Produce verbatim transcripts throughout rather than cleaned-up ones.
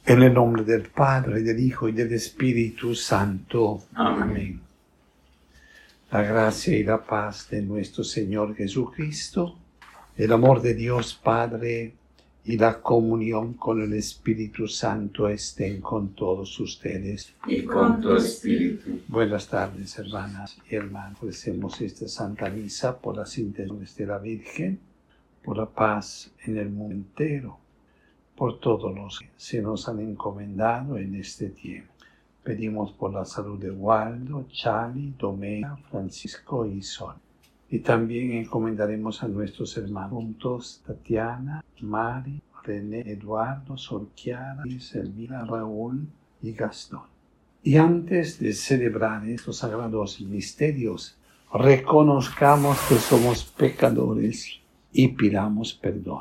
En el nombre del Padre, del Hijo y del Espíritu Santo. Amén. Amén. La gracia y la paz de nuestro Señor Jesucristo, el amor de Dios Padre y la comunión con el Espíritu Santo estén con todos ustedes. Y con tu espíritu. Buenas tardes, hermanas y hermanos. Ofrecemos esta Santa Misa por las intenciones de la Virgen, por la paz en el mundo entero, por todos los que se nos han encomendado en este tiempo. Pedimos por la salud de Waldo, Chali, Domena, Francisco y Sol. Y también encomendaremos a nuestros hermanos juntos, Tatiana, Mari, René, Eduardo, Sorquiara, Elvira, Raúl y Gastón. Y antes de celebrar estos sagrados misterios, reconozcamos que somos pecadores y pidamos perdón.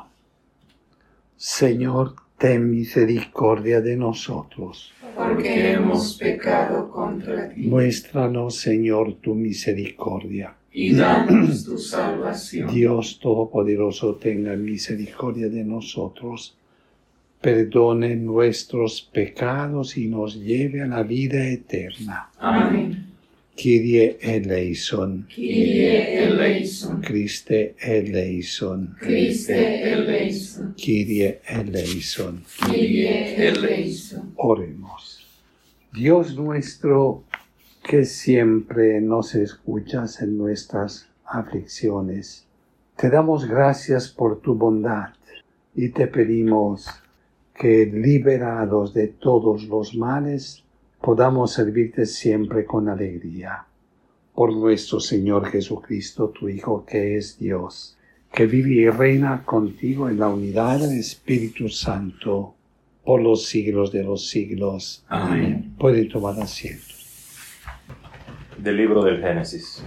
Señor, ten misericordia de nosotros. Porque hemos pecado contra ti. Muéstranos, Señor, tu misericordia. Y danos tu salvación. Dios Todopoderoso, tenga misericordia de nosotros, perdone nuestros pecados y nos lleve a la vida eterna. Amén. Kyrie eleison. Kyrie eleison. Christe eleison. Christe eleison. Kyrie eleison. Kyrie eleison. Oremos. Dios nuestro, que siempre nos escuchas en nuestras aflicciones, te damos gracias por tu bondad y te pedimos que, liberados de todos los males, podamos servirte siempre con alegría. Por nuestro Señor Jesucristo, tu Hijo, que es Dios, que vive y reina contigo en la unidad del Espíritu Santo, por los siglos de los siglos. Amén. Pueden tomar asiento. Del libro del Génesis.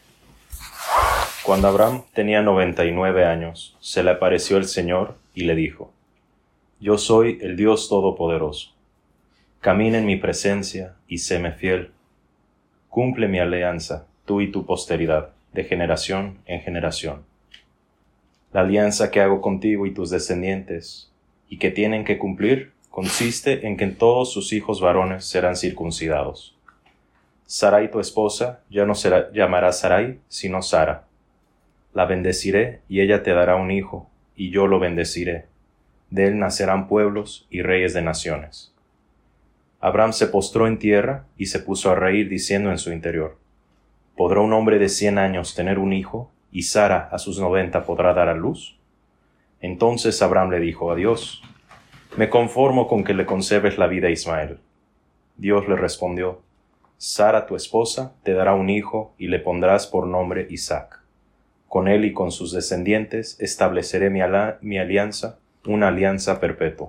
Cuando Abraham tenía noventa y nueve años, se le apareció el Señor y le dijo: Yo soy el Dios Todopoderoso. Camina en mi presencia y séme fiel. Cumple mi alianza, tú y tu posteridad, de generación en generación. La alianza que hago contigo y tus descendientes, y que tienen que cumplir, consiste en que todos sus hijos varones serán circuncidados. Sarai, tu esposa, ya no será, llamará Sarai, sino Sara. La bendeciré y ella te dará un hijo, y yo lo bendeciré. De él nacerán pueblos y reyes de naciones. Abraham se postró en tierra y se puso a reír, diciendo en su interior: ¿Podrá un hombre de cien años tener un hijo, y Sara a sus noventa podrá dar a luz? Entonces Abraham le dijo a Dios: Me conformo con que le conserves la vida a Ismael. Dios le respondió: Sara, tu esposa, te dará un hijo y le pondrás por nombre Isaac. Con él y con sus descendientes estableceré mi, ala- mi alianza, una alianza perpetua.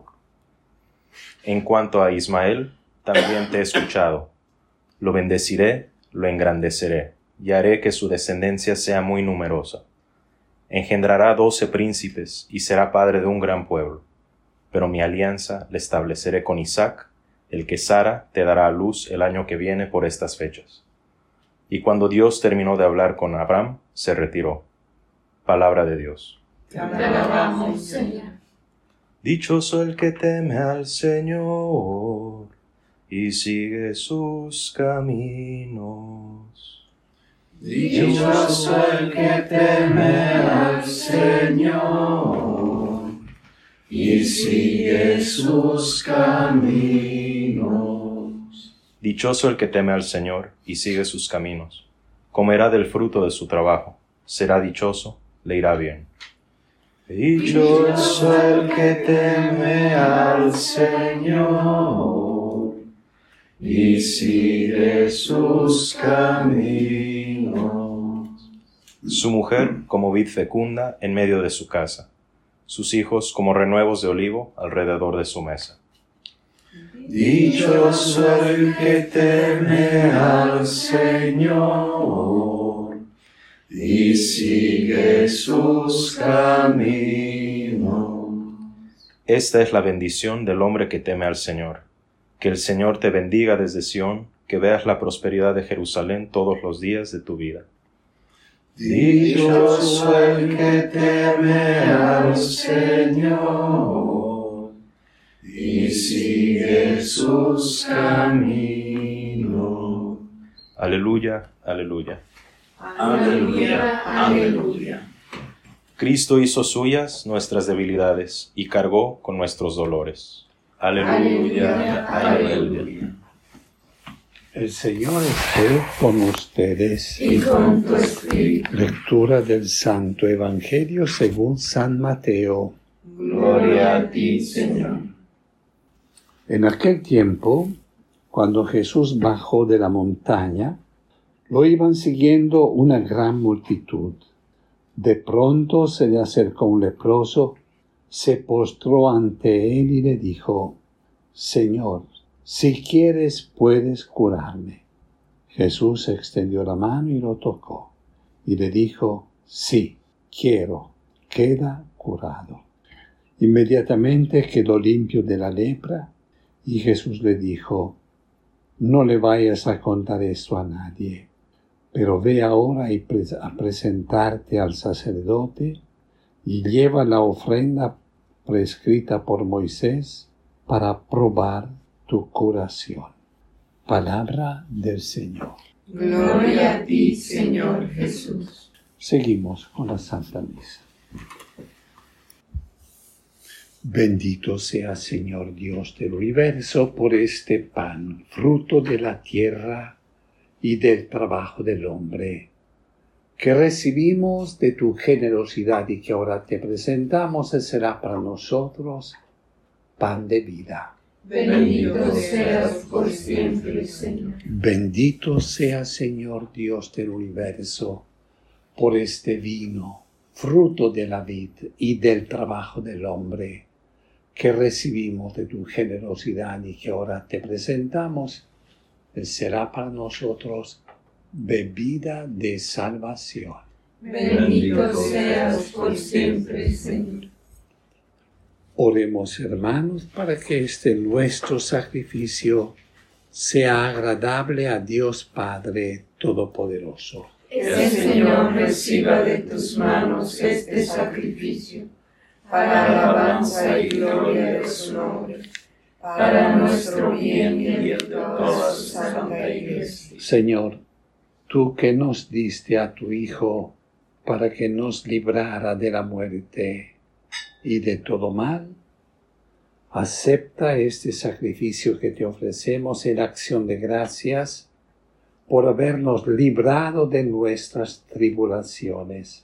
En cuanto a Ismael, también te he escuchado. Lo bendeciré, lo engrandeceré, y haré que su descendencia sea muy numerosa. Engendrará doce príncipes, y será padre de un gran pueblo. Pero mi alianza la estableceré con Isaac, el que Sara te dará a luz el año que viene por estas fechas. Y cuando Dios terminó de hablar con Abraham, se retiró. Palabra de Dios. Te alabamos, Señor. Dichoso el que teme al Señor y sigue sus caminos. Dichoso el que teme al Señor y sigue sus caminos. Dichoso el que teme al Señor y sigue sus caminos. Comerá del fruto de su trabajo. Será dichoso, le irá bien. Dichoso el que teme al Señor y sigue sus caminos. Su mujer como vid fecunda en medio de su casa, sus hijos como renuevos de olivo alrededor de su mesa. Dichoso el que teme al Señor y sigue sus caminos. Esta es la bendición del hombre que teme al Señor. Que el Señor te bendiga desde Sión, que veas la prosperidad de Jerusalén todos los días de tu vida. Dichoso el que teme al Señor y sigue sus caminos. Aleluya, aleluya. Aleluya, aleluya. Cristo hizo suyas nuestras debilidades y cargó con nuestros dolores. Aleluya, aleluya. El Señor esté con ustedes. Y con tu espíritu. Lectura del Santo Evangelio según San Mateo. Gloria a ti, Señor. En aquel tiempo, cuando Jesús bajó de la montaña, lo iban siguiendo una gran multitud. De pronto se le acercó un leproso, se postró ante él y le dijo: Señor, si quieres puedes curarme. Jesús extendió la mano y lo tocó, y le dijo: Sí, quiero, queda curado. Inmediatamente quedó limpio de la lepra, y Jesús le dijo: No le vayas a contar esto a nadie, pero ve ahora y pre- a presentarte al sacerdote y lleva la ofrenda prescrita por Moisés para probar tu curación. Palabra del Señor. Gloria a ti, Señor Jesús. Seguimos con la Santa Misa. Bendito sea, Señor Dios del universo, por este pan, fruto de la tierra y del trabajo del hombre, que recibimos de tu generosidad y que ahora te presentamos, y será para nosotros pan de vida. Bendito seas por siempre, Señor. Bendito sea, Señor Dios del universo, por este vino, fruto de la vid y del trabajo del hombre, que recibimos de tu generosidad y que ahora te presentamos, será para nosotros bebida de salvación. Bendito seas por siempre, Señor. Oremos, hermanos, para que este nuestro sacrificio sea agradable a Dios Padre Todopoderoso. El Señor reciba de tus manos este sacrificio, para alabanza y gloria de su nombre, para nuestro bien y el de toda su santa Iglesia. Señor, tú que nos diste a tu Hijo para que nos librara de la muerte y de todo mal, acepta este sacrificio que te ofrecemos en acción de gracias por habernos librado de nuestras tribulaciones.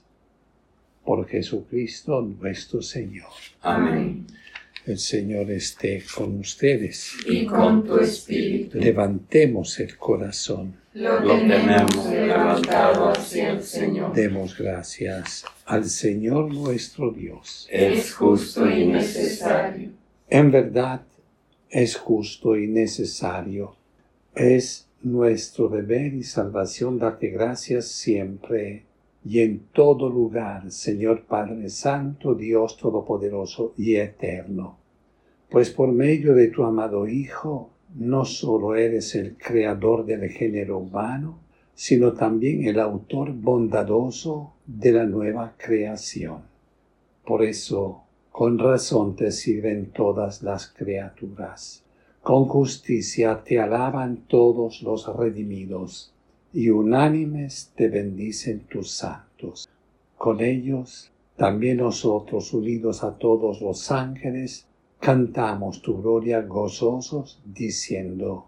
Por Jesucristo nuestro Señor. Amén. El Señor esté con ustedes. Y con tu espíritu. Levantemos el corazón. Lo tenemos levantado hacia el Señor. Demos gracias al Señor nuestro Dios. Es justo y necesario. En verdad, es justo y necesario. Es nuestro deber y salvación darte gracias siempre y en todo lugar, Señor Padre Santo, Dios Todopoderoso y Eterno. Pues por medio de tu amado Hijo, no solo eres el creador del género humano, sino también el autor bondadoso de la nueva creación. Por eso, con razón te sirven todas las criaturas. Con justicia te alaban todos los redimidos, y unánimes te bendicen tus santos. Con ellos, también nosotros, unidos a todos los ángeles, cantamos tu gloria gozosos, diciendo: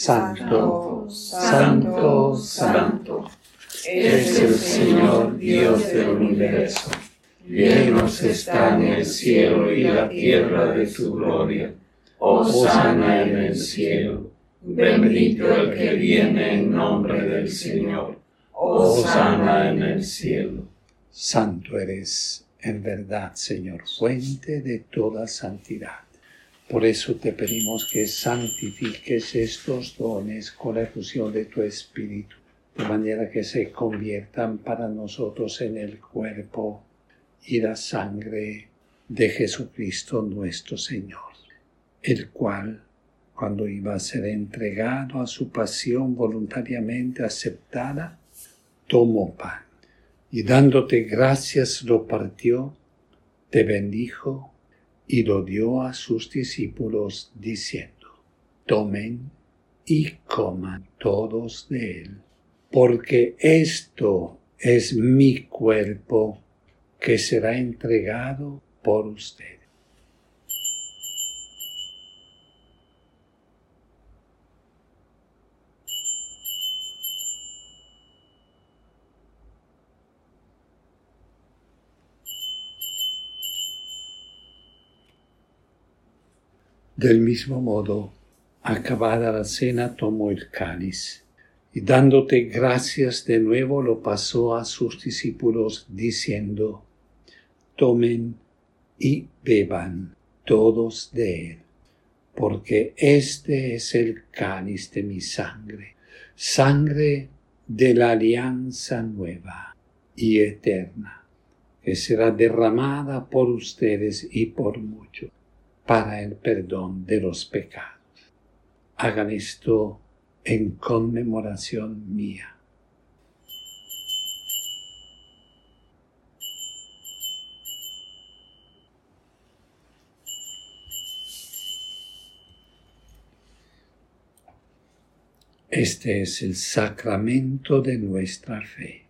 Santo, Santo, Santo, es el Señor Dios del universo. Llenos están el cielo y la tierra de tu gloria. Hosana en el cielo. Bendito el que viene en nombre del Señor. Hosana en el cielo. Santo eres, en verdad, Señor, fuente de toda santidad. Por eso te pedimos que santifiques estos dones con la efusión de tu Espíritu, de manera que se conviertan para nosotros en el cuerpo y la sangre de Jesucristo nuestro Señor, el cual, cuando iba a ser entregado a su pasión voluntariamente aceptada, tomó pan y dándote gracias lo partió, te bendijo y lo dio a sus discípulos diciendo: tomen y coman todos de él, porque esto es mi cuerpo que será entregado por ustedes. Del mismo modo, acabada la cena, tomó el cáliz y dándote gracias de nuevo lo pasó a sus discípulos diciendo: tomen y beban todos de él, porque este es el cáliz de mi sangre, sangre de la alianza nueva y eterna, que será derramada por ustedes y por muchos para el perdón de los pecados. Hagan esto en conmemoración mía. Este es el sacramento de nuestra fe.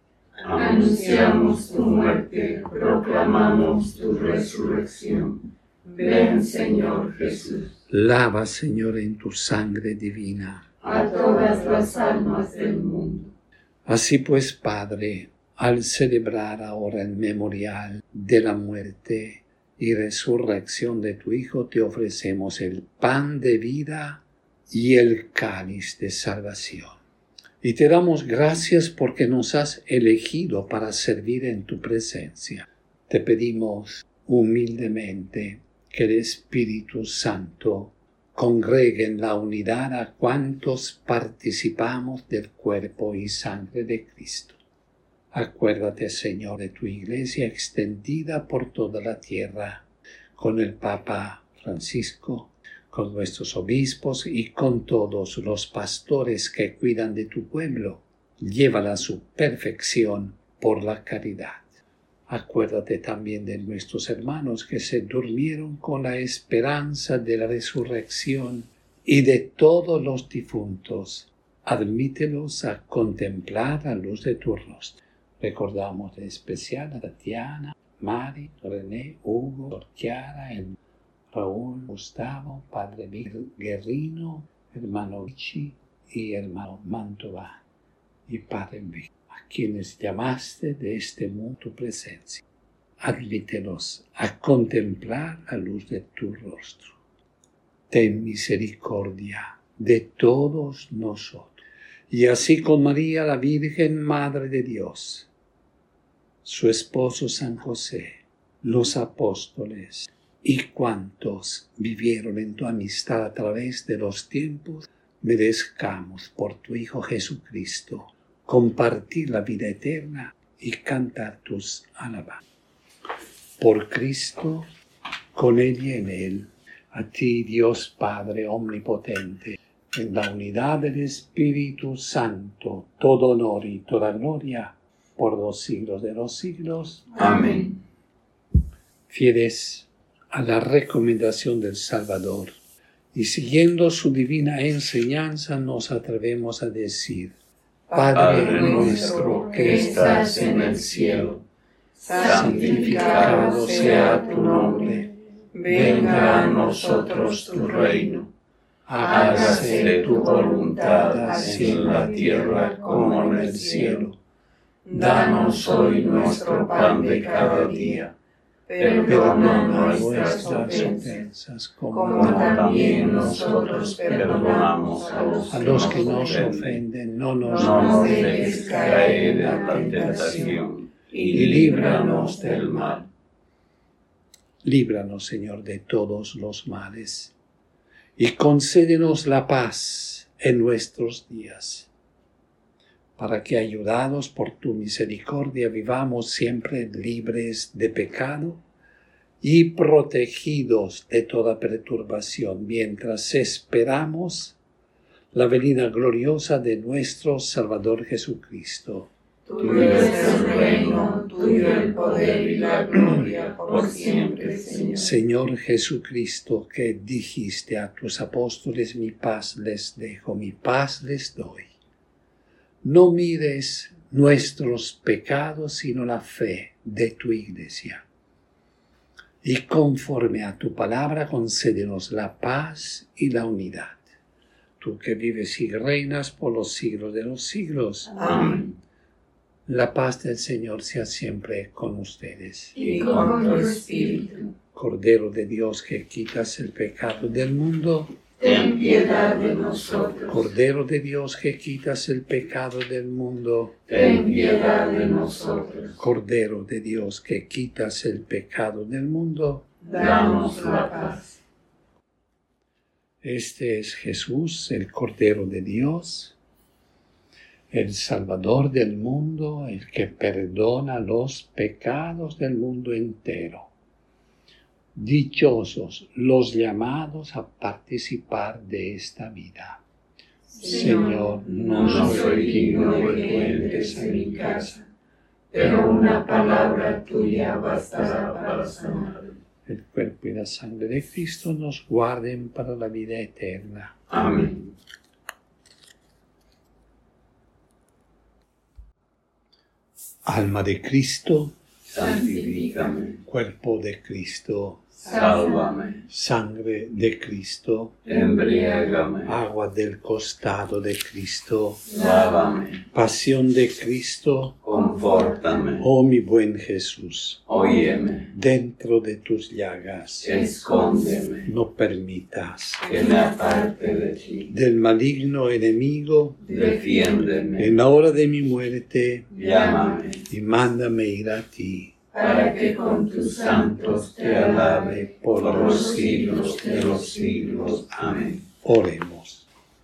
Anunciamos tu muerte, proclamamos tu resurrección. Ven, Señor Jesús. Lava, Señor, en tu sangre divina a todas las almas del mundo. Así pues, Padre, al celebrar ahora el memorial de la muerte y resurrección de tu Hijo, te ofrecemos el pan de vida y el cáliz de salvación. Y te damos gracias porque nos has elegido para servir en tu presencia. Te pedimos humildemente que el Espíritu Santo congregue en la unidad a cuantos participamos del cuerpo y sangre de Cristo. Acuérdate, Señor, de tu Iglesia extendida por toda la tierra, con el Papa Francisco, con nuestros obispos y con todos los pastores que cuidan de tu pueblo. Llévala a su perfección por la caridad. Acuérdate también de nuestros hermanos que se durmieron con la esperanza de la resurrección y de todos los difuntos. Admítelos a contemplar la luz de tu rostro. Recordamos en especial a Tatiana, Mari, René, Hugo, Chiara, el Raúl, Gustavo, Padre Miguel Guerrino, hermano Vichy y hermano Mantova y Padre Miguel, a quienes llamaste de este mundo tu presencia. Admítelos a contemplar la luz de tu rostro. Ten misericordia de todos nosotros. Y así con María, la Virgen Madre de Dios, su esposo San José, los apóstoles y cuantos vivieron en tu amistad a través de los tiempos, merezcamos por tu Hijo Jesucristo compartir la vida eterna y cantar tus alabanzas. Por Cristo, con Él y en Él, a ti, Dios Padre omnipotente, en la unidad del Espíritu Santo, todo honor y toda gloria, por los siglos de los siglos. Amén. Fieles a la recomendación del Salvador y siguiendo su divina enseñanza, nos atrevemos a decir: Padre, Padre nuestro que estás en el cielo, santificado sea tu nombre. Venga a nosotros tu reino. Hágase tu voluntad, así en la tierra como en el cielo. Danos hoy nuestro pan de cada día. Perdona nuestras ofensas, como también nosotros perdonamos a los, a los que nos ofenden. No nos, no nos dejes caer en la tentación, y líbranos del mal. Líbranos, Señor, de todos los males, y concédenos la paz en nuestros días, para que, ayudados por tu misericordia, vivamos siempre libres de pecado y protegidos de toda perturbación, mientras esperamos la venida gloriosa de nuestro Salvador Jesucristo. Tuyo es el reino, tuyo tuyo el poder y la gloria por siempre, Señor. Señor Jesucristo, que dijiste a tus apóstoles, mi paz les dejo, mi paz les doy. No mires nuestros pecados, sino la fe de tu Iglesia. Y conforme a tu palabra, concédenos la paz y la unidad. Tú que vives y reinas por los siglos de los siglos. Amén. La paz del Señor sea siempre con ustedes. Y con tu espíritu. Cordero de Dios, que quitas el pecado del mundo, ten piedad de nosotros. Cordero de Dios, que quitas el pecado del mundo, ten piedad de nosotros. Cordero de Dios, que quitas el pecado del mundo, danos la paz. Este es Jesús, el Cordero de Dios, el Salvador del mundo, el que perdona los pecados del mundo entero. Dichosos los llamados a participar de esta vida. Señor, no soy digno de que entres en mi casa, pero una palabra tuya bastará para sanarme. El cuerpo y la sangre de Cristo nos guarden para la vida eterna. Amén. Alma de Cristo, santifícame. Cuerpo de Cristo, sálvame. Sangre de Cristo, embriágame. Agua del costado de Cristo, lávame. Pasión de Cristo, confórtame. Oh mi buen Jesús, óyeme. Dentro de tus llagas, escóndeme. No permitas que me aparte de ti. Del maligno enemigo, defiéndeme. En la hora de mi muerte, llámame. Y mándame ir a ti, para que con tus santos te alabe por los siglos de los siglos. Amén. Oremos.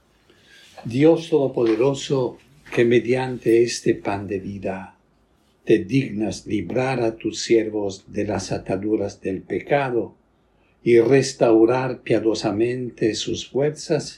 Dios Todopoderoso, que mediante este pan de vida te dignas librar a tus siervos de las ataduras del pecado y restaurar piadosamente sus fuerzas,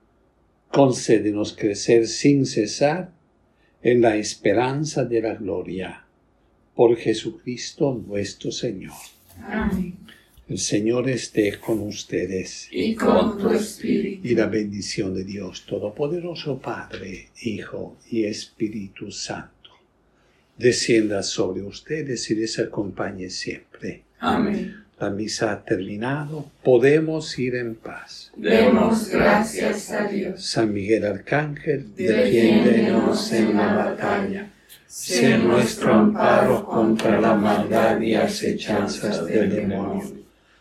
concédenos crecer sin cesar en la esperanza de la gloria. Por Jesucristo nuestro Señor. Amén. El Señor esté con ustedes. Y con tu espíritu. Y la bendición de Dios Todopoderoso, Padre, Hijo y Espíritu Santo, descienda sobre ustedes y les acompañe siempre. Amén. La misa ha terminado. Podemos ir en paz. Demos gracias a Dios. San Miguel Arcángel, defiéndenos en la batalla. Sé nuestro amparo contra la maldad y acechanzas del demonio.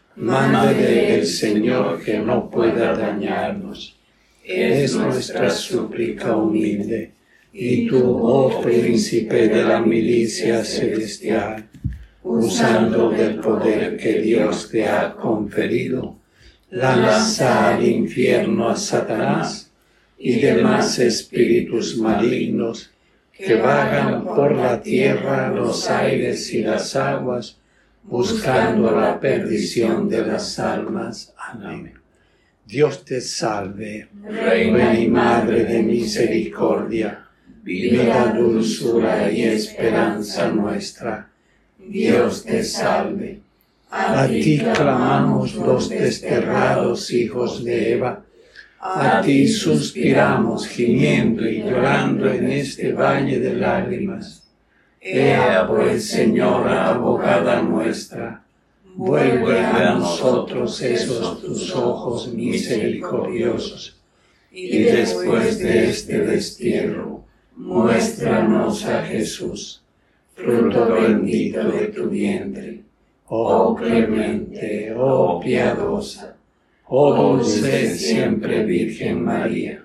Mándale el Señor que no pueda dañarnos. Es nuestra súplica humilde. Y tú, oh príncipe de la milicia celestial, usando del poder que Dios te ha conferido, lanza al infierno a Satanás y demás espíritus malignos que vagan por la tierra, los aires y las aguas, buscando la perdición de las almas. Amén. Dios te salve, Reina y Madre de misericordia, vida, dulzura y esperanza nuestra. Dios te salve. A ti clamamos los desterrados hijos de Eva, a ti suspiramos gimiendo y llorando en este valle de lágrimas. Ea pues, Señora, abogada nuestra, vuelve a nosotros esos tus ojos misericordiosos, y después de este destierro, muéstranos a Jesús, fruto bendito de tu vientre. Oh clemente, oh piadosa, oh dulce siempre Virgen María,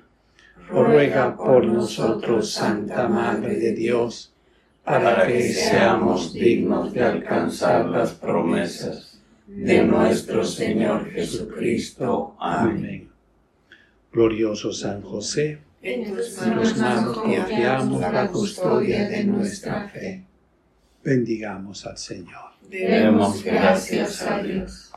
ruega por nosotros, Santa Madre de Dios, para que seamos dignos de alcanzar las promesas de nuestro Señor Jesucristo. Amén. Glorioso San José, En tus en tus manos confiamos confiamos la custodia de nuestra fe. bendigamos al Señor. Demos gracias a Dios.